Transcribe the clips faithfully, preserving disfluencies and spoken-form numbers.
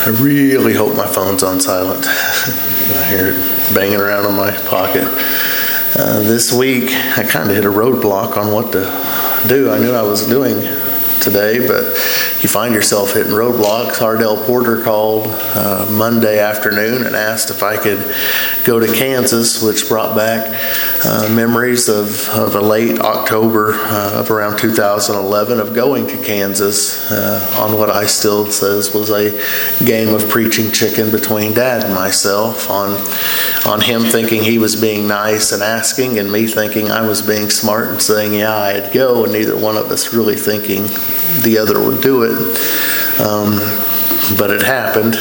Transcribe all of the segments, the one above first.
I really hope my phone's on silent. I hear it banging around in my pocket. Uh, this week, I kind of hit a roadblock on what to do. I knew I was doing today, but you find yourself hitting roadblocks. Ardell Porter called uh, Monday afternoon and asked if I could go to Kansas, which brought back uh, memories of, of a late October uh, of around two thousand eleven of going to Kansas uh, on what I still says was a game of preaching chicken between Dad and myself, on on him thinking he was being nice and asking, and me thinking I was being smart and saying, yeah, I'd go, and neither one of us really thinking the other would do it. Um, but it happened.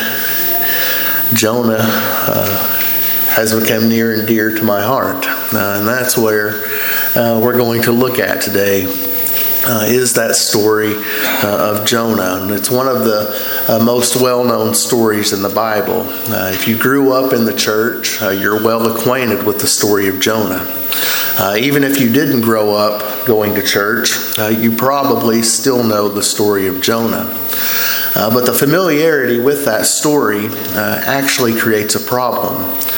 Jonah uh, has become near and dear to my heart. Uh, and that's where uh, we're going to look at today. Uh, is that story uh, of Jonah. And it's one of the uh, most well-known stories in the Bible. Uh, if you grew up in the church, uh, you're well acquainted with the story of Jonah. Uh, even if you didn't grow up going to church, uh, you probably still know the story of Jonah. Uh, but the familiarity with that story uh, actually creates a problem.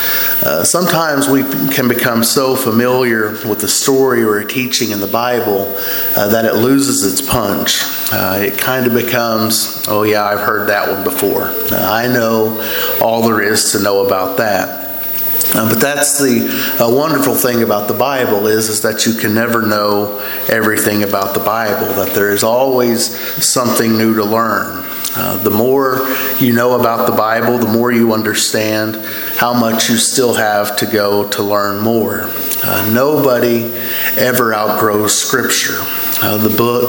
Uh, sometimes we can become so familiar with the story or a teaching in the Bible uh, that it loses its punch. Uh, it kind of becomes, oh yeah, I've heard that one before. Uh, I know all there is to know about that. Uh, but that's the uh, wonderful thing about the Bible is, is that you can never know everything about the Bible, that there is always something new to learn. Uh, the more you know about the Bible, the more you understand how much you still have to go to learn more. Uh, nobody ever outgrows Scripture. Uh, the book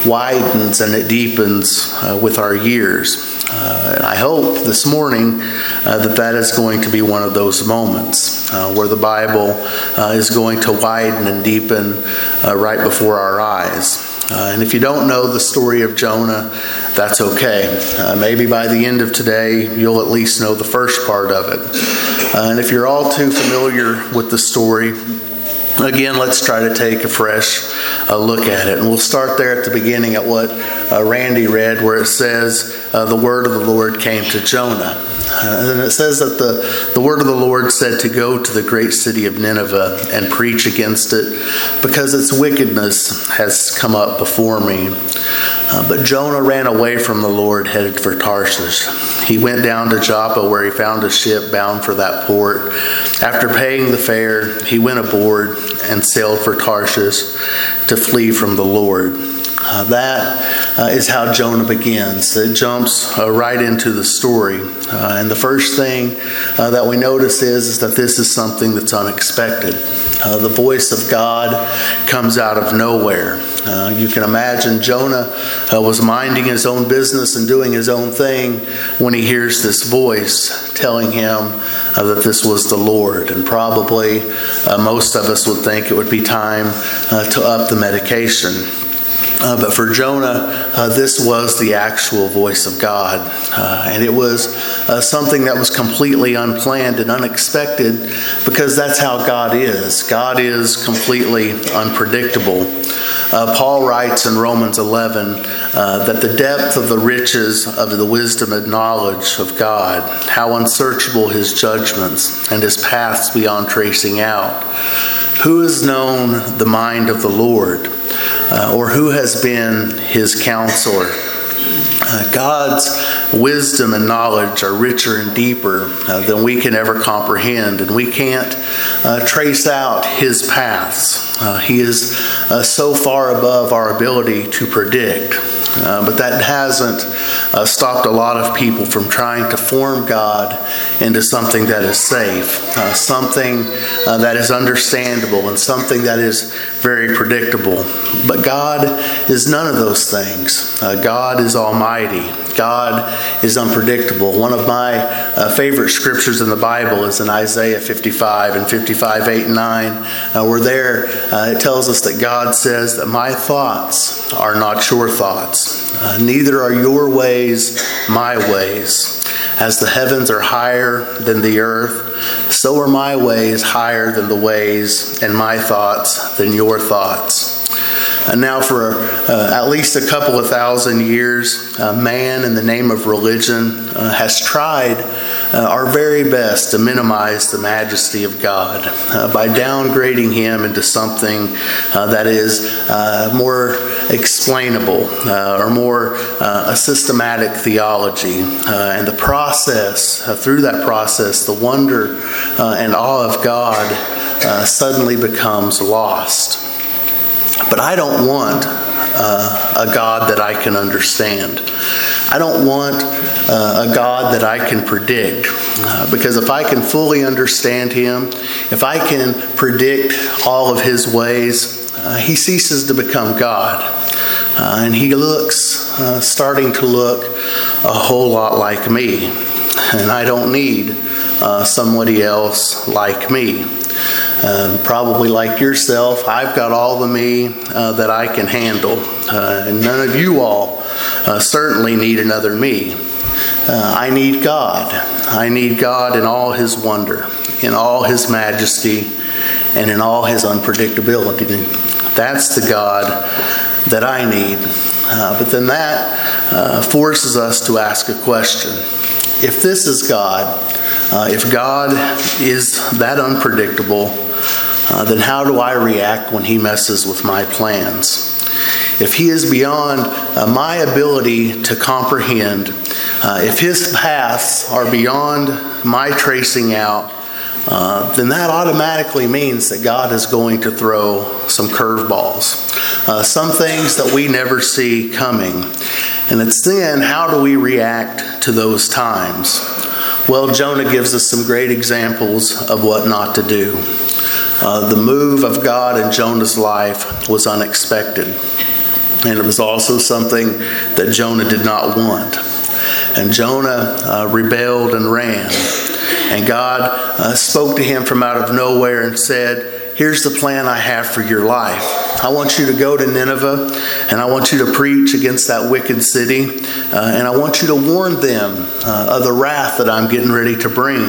widens and it deepens uh, with our years. Uh, and I hope this morning uh, that that is going to be one of those moments uh, where the Bible uh, is going to widen and deepen uh, right before our eyes. Uh, and if you don't know the story of Jonah, that's okay. Uh, maybe by the end of today, you'll at least know the first part of it. Uh, and if you're all too familiar with the story, again, let's try to take a fresh uh, look at it. And we'll start there at the beginning at what uh, Randy read, where it says, uh, the word of the Lord came to Jonah. Uh, and it says that the, the word of the Lord said to go to the great city of Nineveh and preach against it, because its wickedness has come up before me. Uh, but Jonah ran away from the Lord, headed for Tarshish. He went down to Joppa, where he found a ship bound for that port. After paying the fare, he went aboard and sailed for Tarshish to flee from the Lord. Uh, that uh, is how Jonah begins. It jumps uh, right into the story. Uh, and the first thing uh, that we notice is, is that this is something that's unexpected. Uh, the voice of God comes out of nowhere. Uh, you can imagine Jonah uh, was minding his own business and doing his own thing when he hears this voice telling him uh, that this was the Lord. And probably uh, most of us would think it would be time uh, to up the medication. Uh, but for Jonah, uh, this was the actual voice of God. Uh, and it was uh, something that was completely unplanned and unexpected, because that's how God is. God is completely unpredictable. Uh, Paul writes in Romans eleven uh, that the depth of the riches of the wisdom and knowledge of God, how unsearchable his judgments and his paths beyond tracing out. Who has known the mind of the Lord? Uh, or who has been his counselor? Uh, God's wisdom and knowledge are richer and deeper uh, than we can ever comprehend, and we can't uh, trace out his paths. Uh, he is uh, so far above our ability to predict. Uh, but that hasn't uh, stopped a lot of people from trying to form God into something that is safe, uh, something uh, that is understandable, and something that is very predictable. But God is none of those things. Uh, God is almighty. God is unpredictable. One of my uh, favorite scriptures in the Bible is in Isaiah fifty-five and fifty-five, eight and nine. Uh, where there uh, it tells us that God says that my thoughts are not your thoughts. Uh, neither are your ways my ways. As the heavens are higher than the earth, so are my ways higher than the ways, and my thoughts than your thoughts. And now for uh, at least a couple of thousand years, uh, man in the name of religion uh, has tried uh, our very best to minimize the majesty of God uh, by downgrading him into something uh, that is uh, more explainable uh, or more uh, a systematic theology. Uh, and the process, uh, through that process, the wonder uh, and awe of God uh, suddenly becomes lost. But I don't want uh, a God that I can understand. I don't want uh, a God that I can predict. Uh, because if I can fully understand him, if I can predict all of his ways, uh, he ceases to become God. Uh, and he looks, uh, starting to look a whole lot like me. And I don't need uh, somebody else like me. Uh, probably like yourself, I've got all the me uh, that I can handle. Uh, and none of you all uh, certainly need another me. Uh, I need God. I need God in all his wonder, in all his majesty, and in all his unpredictability. That's the God that I need. Uh, but then that uh, forces us to ask a question. If this is God, uh, if God is that unpredictable, uh, then how do I react when he messes with my plans? If he is beyond uh, my ability to comprehend, uh, if his paths are beyond my tracing out, uh, then that automatically means that God is going to throw some curveballs, uh, some things that we never see coming. And it's then, how do we react to those times? Well, Jonah gives us some great examples of what not to do. Uh, the move of God in Jonah's life was unexpected. And it was also something that Jonah did not want. And Jonah uh, rebelled and ran. And God uh, spoke to him from out of nowhere and said, here's the plan I have for your life. I want you to go to Nineveh, and I want you to preach against that wicked city, uh, and I want you to warn them uh, of the wrath that I'm getting ready to bring.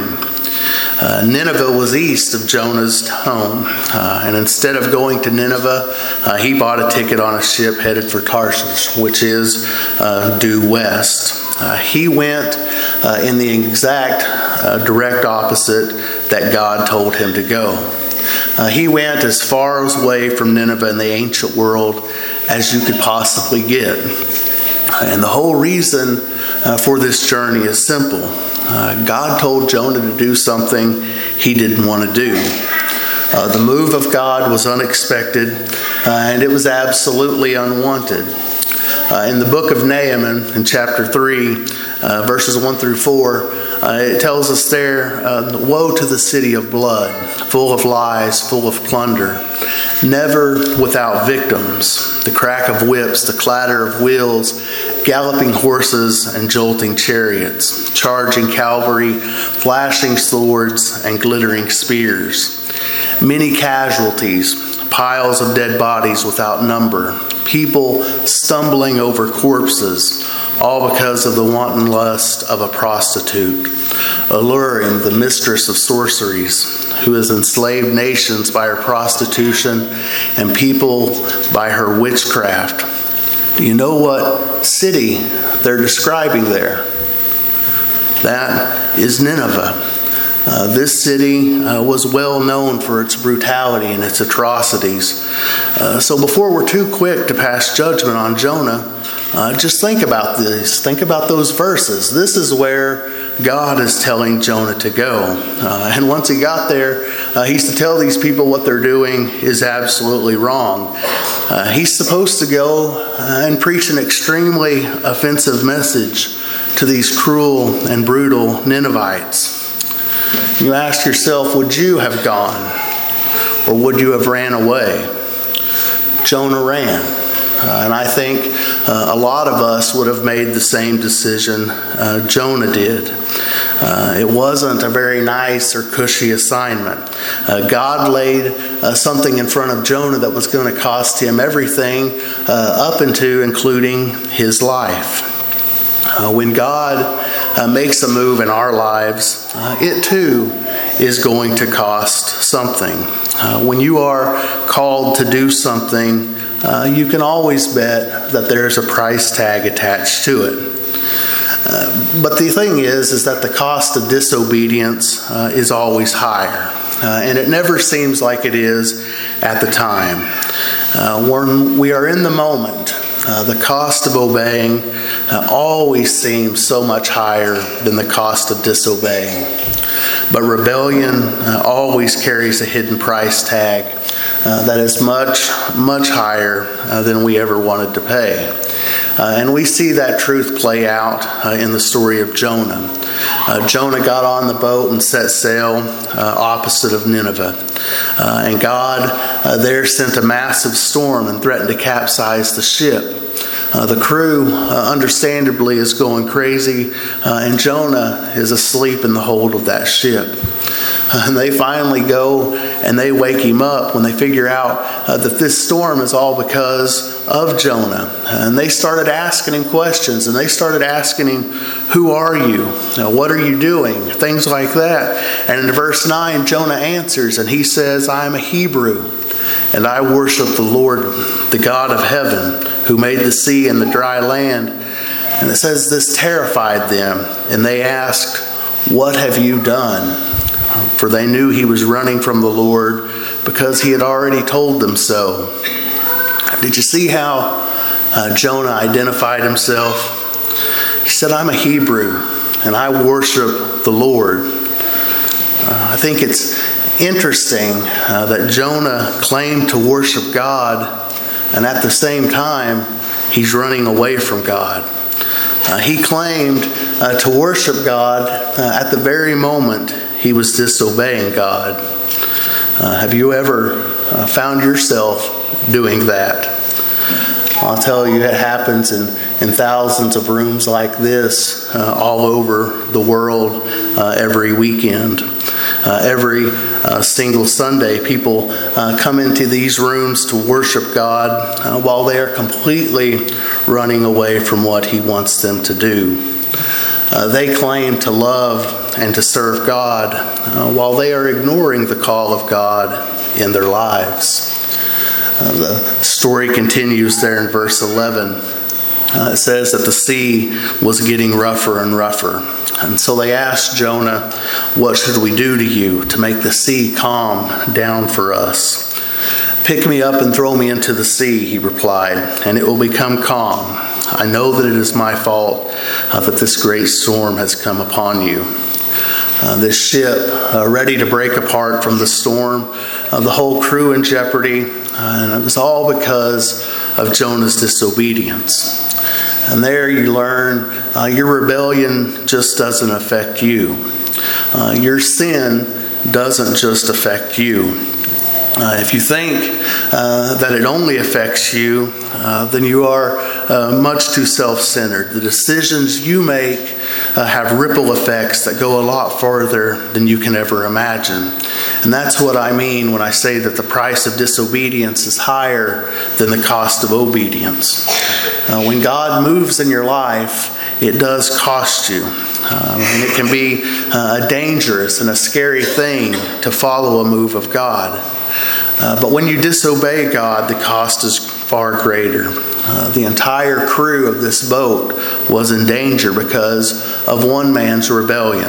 Uh, Nineveh was east of Jonah's home, uh, and instead of going to Nineveh, uh, he bought a ticket on a ship headed for Tarshish, which is uh, due west. Uh, he went uh, in the exact uh, direct opposite that God told him to go. Uh, he went as far away from Nineveh in the ancient world as you could possibly get. And the whole reason uh, for this journey is simple. Uh, God told Jonah to do something he didn't want to do. Uh, the move of God was unexpected, uh, and it was absolutely unwanted. Uh, in the book of Nahum, in chapter three, uh, verses one through four, uh, it tells us there, uh, woe to the city of blood, full of lies, full of plunder, never without victims, the crack of whips, the clatter of wheels, galloping horses and jolting chariots, charging cavalry, flashing swords and glittering spears, many casualties, piles of dead bodies without number, people stumbling over corpses, all because of the wanton lust of a prostitute, alluring the mistress of sorceries, who has enslaved nations by her prostitution and people by her witchcraft. Do you know what city they're describing there? That is Nineveh. Uh, this city uh, was well known for its brutality and its atrocities. Uh, so before we're too quick to pass judgment on Jonah, uh, just think about this. Think about those verses. This is where God is telling Jonah to go. Uh, and once he got there, uh, he's to tell these people what they're doing is absolutely wrong. Uh, he's supposed to go uh, and preach an extremely offensive message to these cruel and brutal Ninevites. You ask yourself, would you have gone? Or would you have ran away? Jonah ran. Uh, and I think uh, a lot of us would have made the same decision uh, Jonah did. Uh, it wasn't a very nice or cushy assignment. Uh, God laid uh, something in front of Jonah that was going to cost him everything uh, up into including his life. Uh, when God uh, makes a move in our lives, uh, it too is going to cost something. Uh, when you are called to do something uh, you can always bet that there's a price tag attached to it. Uh, but the thing is, is that the cost of disobedience uh, is always higher. Uh, and it never seems like it is at the time. Uh, when we are in the moment, uh, the cost of obeying uh, always seems so much higher than the cost of disobeying. But rebellion uh, always carries a hidden price tag uh, that is much, much higher uh, than we ever wanted to pay. Uh, and we see that truth play out uh, in the story of Jonah. Uh, Jonah got on the boat and set sail uh, opposite of Nineveh. Uh, and God uh, there sent a massive storm and threatened to capsize the ship. Uh, the crew, uh, understandably, is going crazy, uh, and Jonah is asleep in the hold of that ship. Uh, and they finally go and they wake him up when they figure out uh, that this storm is all because of Jonah. And they started asking him questions, and they started asking him, "Who are you? Uh, what are you doing?" Things like that. And in verse nine, Jonah answers, and he says, "I am a Hebrew, and I worship the Lord, the God of heaven, who made the sea and the dry land." And it says this terrified them, and they asked, "What have you done?" For they knew he was running from the Lord because he had already told them so. Did you see how uh, Jonah identified himself? He said, "I'm a Hebrew, and I worship the Lord." Uh, I think it's interesting uh, that Jonah claimed to worship God, and at the same time, he's running away from God. Uh, he claimed uh, to worship God uh, at the very moment he was disobeying God. Uh, have you ever uh, found yourself doing that? I'll tell you, it happens in, in thousands of rooms like this uh, all over the world uh, every weekend. Uh, every uh, single Sunday, people uh, come into these rooms to worship God uh, while they are completely running away from what He wants them to do. Uh, they claim to love and to serve God uh, while they are ignoring the call of God in their lives. Uh, the story continues there in verse eleven. Uh, it says that the sea was getting rougher and rougher. And so they asked Jonah, "What should we do to you to make the sea calm down for us?" "Pick me up and throw me into the sea," he replied, "and it will become calm. I know that it is my fault uh, that this great storm has come upon you." Uh, this ship, uh, ready to break apart from the storm, uh, the whole crew in jeopardy, uh, and it was all because of Jonah's disobedience. And there you learn uh, your rebellion just doesn't affect you. Uh, your sin doesn't just affect you. Uh, if you think uh, that it only affects you, uh, then you are uh, much too self-centered. The decisions you make uh, have ripple effects that go a lot farther than you can ever imagine. And that's what I mean when I say that the price of disobedience is higher than the cost of obedience. Uh, when God moves in your life, it does cost you. Um, and it can be uh, a dangerous and a scary thing to follow a move of God. Uh, but when you disobey God, the cost is far greater. Uh, the entire crew of this boat was in danger because of one man's rebellion.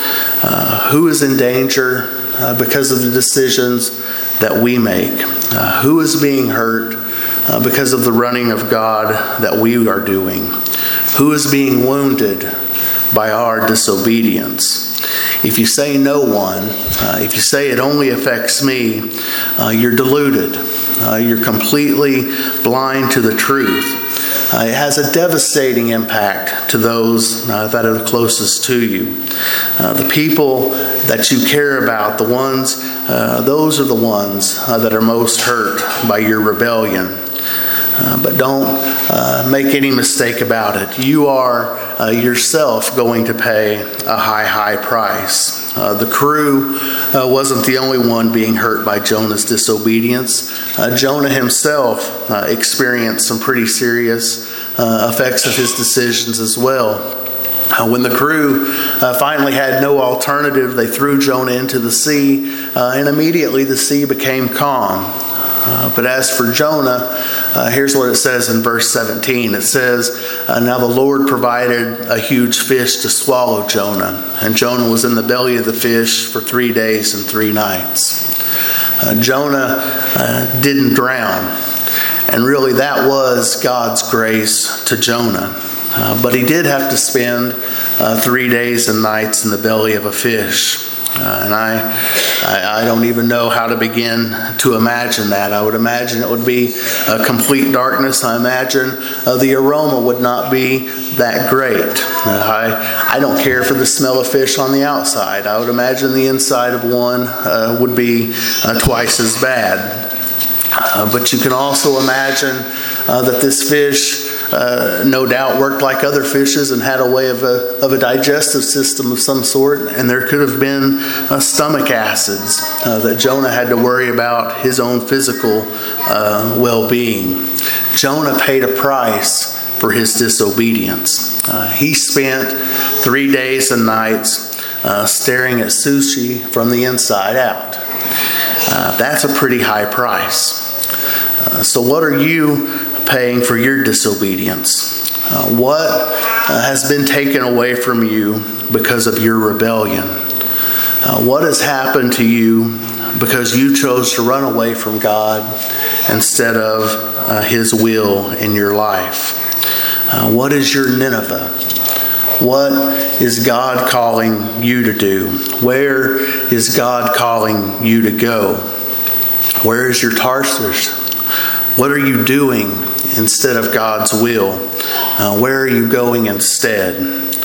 Uh, who is in danger uh, because of the decisions that we make? Uh, who is being hurt uh, because of the running of God that we are doing? Who is being wounded by our disobedience? If you say no one, uh, if you say it only affects me, uh, you're deluded. Uh, you're completely blind to the truth. Uh, it has a devastating impact to those uh, that are the closest to you. Uh, the people that you care about, the ones, uh, those are the ones uh, that are most hurt by your rebellion. Uh, but don't uh, make any mistake about it. You are uh, yourself going to pay a high, high price. Uh, the crew uh, wasn't the only one being hurt by Jonah's disobedience. Uh, Jonah himself uh, experienced some pretty serious uh, effects of his decisions as well. Uh, when the crew uh, finally had no alternative, they threw Jonah into the sea, uh, and immediately the sea became calm. Uh, but as for Jonah, uh, here's what it says in verse seventeen. It says, uh, now the Lord provided a huge fish to swallow Jonah, and Jonah was in the belly of the fish for three days and three nights. Uh, Jonah uh, didn't drown, and really that was God's grace to Jonah. Uh, but he did have to spend uh, three days and nights in the belly of a fish. Uh, and I, I I don't even know how to begin to imagine that. I would imagine it would be a complete darkness. I imagine uh, the aroma would not be that great. Uh, I, I don't care for the smell of fish on the outside. I would imagine the inside of one uh, would be uh, twice as bad. Uh, but you can also imagine uh, that this fish Uh, no doubt worked like other fishes and had a way of a, of a digestive system of some sort. And there could have been uh, stomach acids uh, that Jonah had to worry about his own physical uh, well-being. Jonah paid a price for his disobedience. Uh, he spent three days and nights uh, staring at sushi from the inside out. Uh, that's a pretty high price. Uh, so what are you paying for your disobedience? Uh, what uh, has been taken away from you because of your rebellion? Uh, what has happened to you because you chose to run away from God instead of uh, His will in your life? Uh, what is your Nineveh? What is God calling you to do? Where is God calling you to go? Where is your Tarshish? What are you doing instead of God's will? Uh, where are you going instead?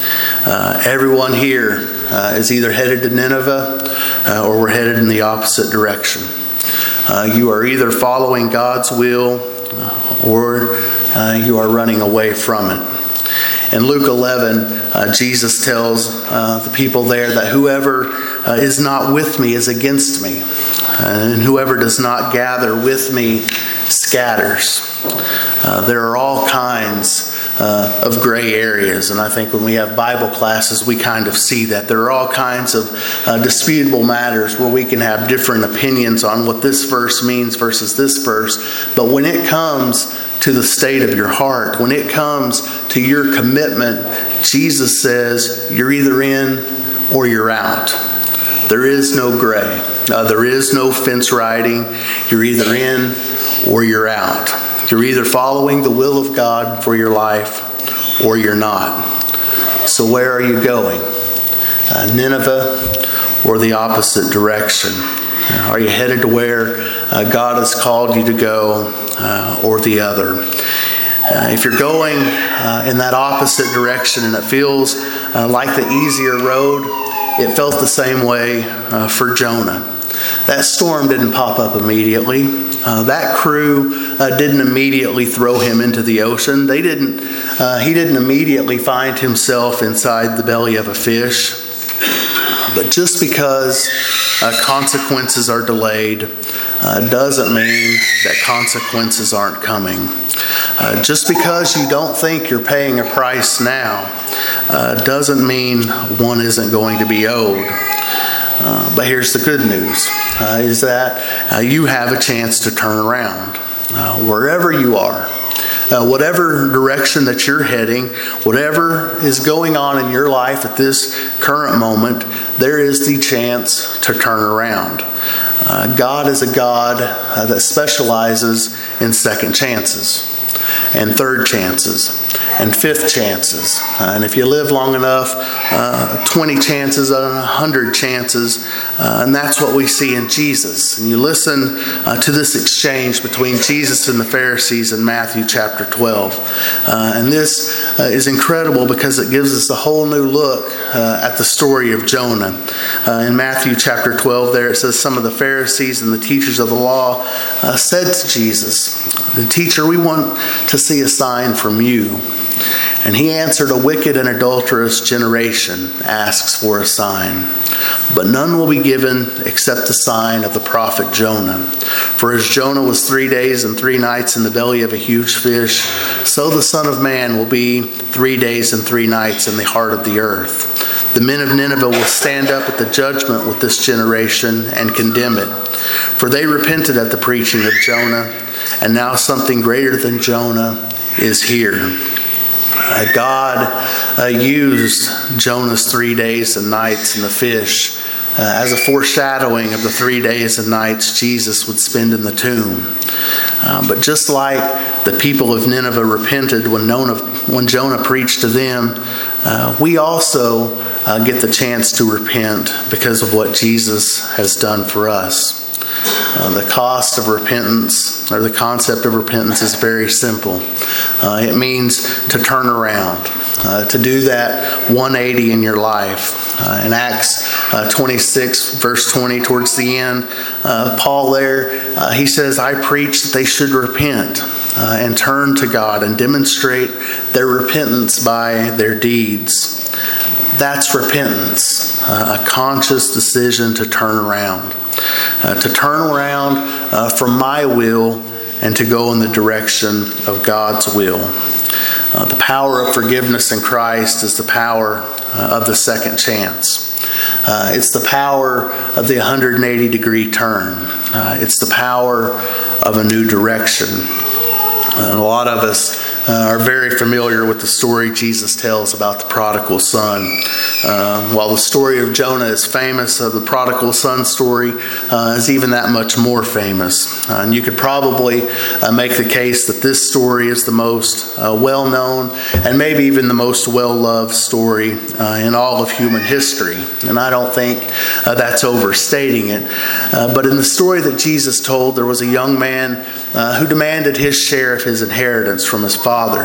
Uh, everyone here uh, is either headed to Nineveh uh, or we're headed in the opposite direction. Uh, you are either following God's will uh, or uh, you are running away from it. In Luke eleven, uh, Jesus tells uh, the people there that whoever uh, is not with me is against me, and whoever does not gather with me scatters. Uh, there are all kinds uh, of gray areas, and I think when we have Bible classes, we kind of see that. There are all kinds of uh, disputable matters where we can have different opinions on what this verse means versus this verse. But when it comes to the state of your heart, when it comes to your commitment, Jesus says you're either in or you're out. There is no gray. Uh, there is no fence riding. You're either in or you're out. You're either following the will of God for your life or you're not. So where are you going? Uh, Nineveh or the opposite direction? Uh, are you headed to where uh, God has called you to go uh, or the other? Uh, if you're going uh, in that opposite direction and it feels uh, like the easier road, it felt the same way uh, for Jonah. That storm didn't pop up immediately. Uh, that crew uh, didn't immediately throw him into the ocean. They didn't. Uh, he didn't immediately find himself inside the belly of a fish. But just because uh, consequences are delayed uh, doesn't mean that consequences aren't coming. Uh, just because you don't think you're paying a price now uh, doesn't mean one isn't going to be owed. Uh, but here's the good news, uh, is that uh, you have a chance to turn around. Uh, wherever you are, uh, whatever direction that you're heading, whatever is going on in your life at this current moment, there is the chance to turn around. Uh, God is a God uh, that specializes in second chances and third chances and fifth chances. Uh, and if you live long enough, uh, twenty chances and one hundred chances. Uh, and that's what we see in Jesus. And you listen uh, to this exchange between Jesus and the Pharisees in Matthew chapter twelve. Uh, and this uh, is incredible because it gives us a whole new look uh, at the story of Jonah. Uh, in Matthew chapter twelve there it says, some of the Pharisees and the teachers of the law uh, said to Jesus, "The teacher, we want to see a sign from you." And he answered, "A wicked and adulterous generation asks for a sign, but none will be given except the sign of the prophet Jonah. For as Jonah was three days and three nights in the belly of a huge fish, so the Son of Man will be three days and three nights in the heart of the earth. The men of Nineveh will stand up at the judgment with this generation and condemn it. For they repented at the preaching of Jonah, and now something greater than Jonah is here. Uh, God uh, used Jonah's three days and nights in the fish uh, as a foreshadowing of the three days and nights Jesus would spend in the tomb. Uh, but just like the people of Nineveh repented when, Nona, when Jonah preached to them, uh, we also uh, get the chance to repent because of what Jesus has done for us. Uh, the cost of repentance, or the concept of repentance, is very simple. Uh, it means to turn around, uh, to do that one eighty in your life. Uh, in Acts uh, twenty-six, verse twenty, towards the end, uh, Paul there, uh, he says, I preach that they should repent uh, and turn to God and demonstrate their repentance by their deeds. That's repentance, uh, a conscious decision to turn around. Uh, to turn around uh, from my will and to go in the direction of God's will. Uh, the power of forgiveness in Christ is the power uh, of the second chance. Uh, it's the power of the one hundred eighty degree turn. Uh, it's the power of a new direction. Uh, a lot of us uh, are very familiar with the story Jesus tells about the prodigal son. Uh, while the story of Jonah is famous, uh, the prodigal son story uh, is even that much more famous. Uh, and you could probably uh, make the case that this story is the most uh, well-known and maybe even the most well-loved story uh, in all of human history. And I don't think uh, that's overstating it. Uh, but in the story that Jesus told, there was a young man uh, who demanded his share of his inheritance from his father.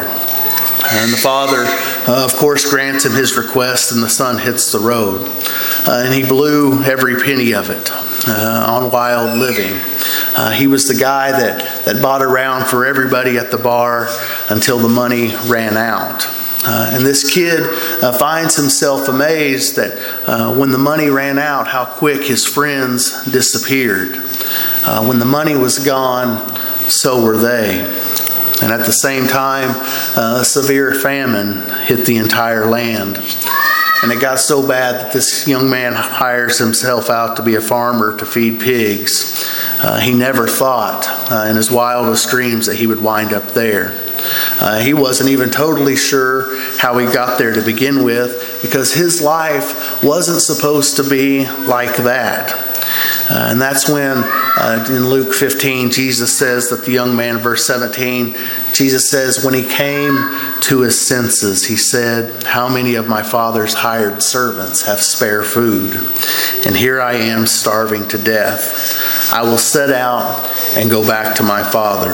And the father, uh, of course, grants him his request, and the son hits the road. Uh, and he blew every penny of it uh, on wild living. Uh, he was the guy that, that bought around for everybody at the bar until the money ran out. Uh, and this kid uh, finds himself amazed that uh, when the money ran out, how quick his friends disappeared. Uh, when the money was gone, so were they. And at the same time, uh, a severe famine hit the entire land. And it got so bad that this young man hires himself out to be a farmer to feed pigs. Uh, he never thought uh, in his wildest dreams that he would wind up there. Uh, he wasn't even totally sure how he got there to begin with, because his life wasn't supposed to be like that. Uh, and that's when, uh, in Luke fifteen, Jesus says that the young man, verse seventeen, Jesus says, when he came to his senses, he said, how many of my father's hired servants have spare food? And here I am starving to death. I will set out and go back to my father.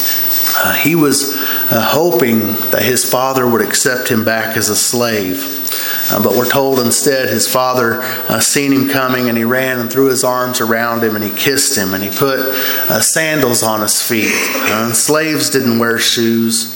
Uh, he was uh, hoping that his father would accept him back as a slave. Uh, but we're told instead his father uh, seen him coming, and he ran and threw his arms around him, and he kissed him, and he put uh, sandals on his feet. Uh, slaves didn't wear shoes.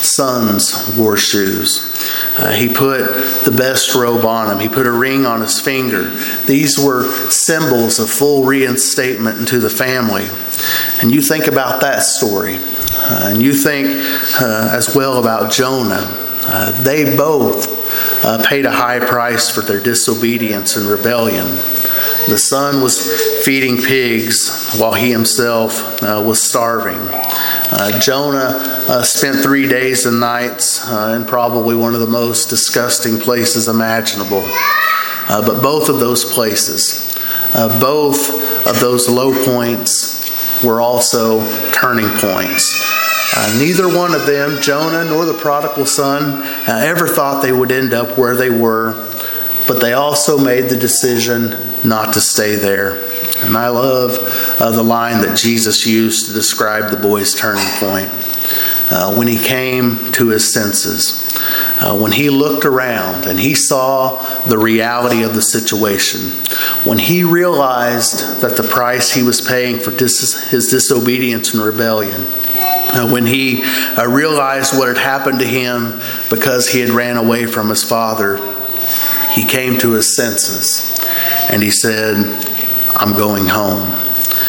Sons wore shoes. Uh, he put the best robe on him. He put a ring on his finger. These were symbols of full reinstatement into the family. And you think about that story. Uh, and you think uh, as well about Jonah. Uh, they both Uh, paid a high price for their disobedience and rebellion. The son was feeding pigs while he himself uh, was starving. Uh, Jonah uh, spent three days and nights uh, in probably one of the most disgusting places imaginable. Uh, but both of those places, uh, both of those low points were also turning points. Uh, neither one of them, Jonah nor the prodigal son, uh, ever thought they would end up where they were, but they also made the decision not to stay there. And I love uh, the line that Jesus used to describe the boy's turning point. Uh, when he came to his senses, uh, when he looked around and he saw the reality of the situation, when he realized that the price he was paying for dis- his disobedience and rebellion, Uh, when he uh, realized what had happened to him because he had ran away from his father, he came to his senses and he said, I'm going home.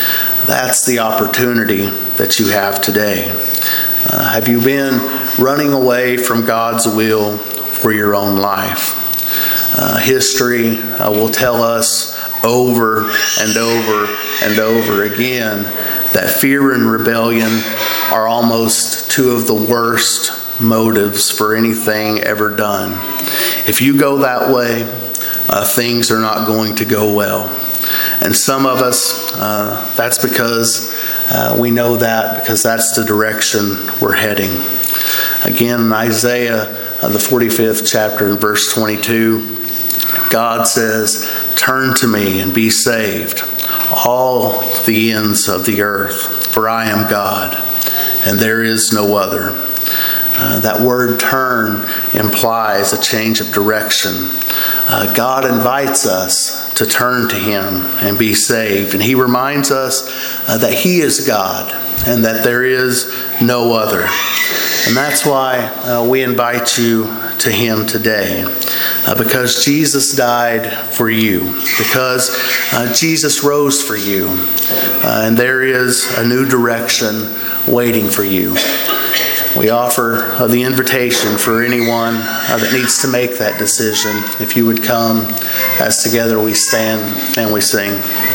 That's the opportunity that you have today. Uh, have you been running away from God's will for your own life? Uh, history uh, will tell us over and over and over again that fear and rebellion are almost two of the worst motives for anything ever done. If you go that way, uh, things are not going to go well. And some of us, uh, that's because uh, we know that because that's the direction we're heading. Again, in Isaiah, uh, the forty-fifth chapter, in verse twenty-two, God says, "Turn to me and be saved, all the ends of the earth, for I am God, and there is no other." Uh, that word turn implies a change of direction. Uh, God invites us to turn to Him and be saved. And He reminds us uh, that He is God and that there is no other. And that's why uh, we invite you to Him today. Uh, because Jesus died for you. Because uh, Jesus rose for you. Uh, and there is a new direction waiting for you. We offer uh, the invitation for anyone uh, that needs to make that decision. If you would come as together we stand and we sing.